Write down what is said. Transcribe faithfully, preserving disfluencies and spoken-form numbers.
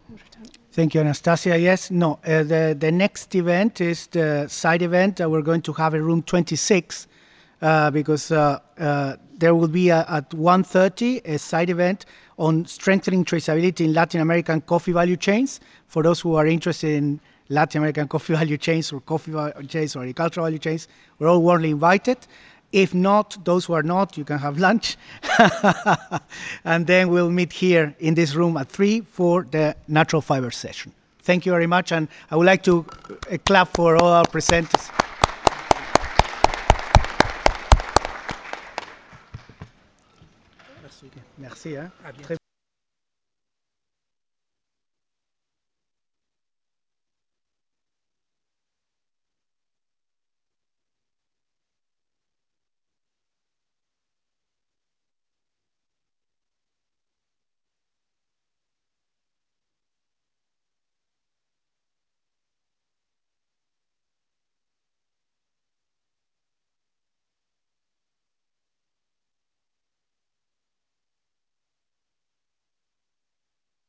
Thank you, Anastasia. Yes, no, uh, the, the next event is the side event. Uh, we're going to have a room twenty-six uh, because uh, uh, there will be a, at one thirty a side event on strengthening traceability in Latin American coffee value chains. For those who are interested in Latin American coffee value chains or coffee value chains or agricultural value chains, we're all warmly invited. If not, those who are not, you can have lunch. And then we'll meet here in this room at three for the natural fiber session. Thank you very much, and I would like to uh, clap for all our presenters. Merci. Hein.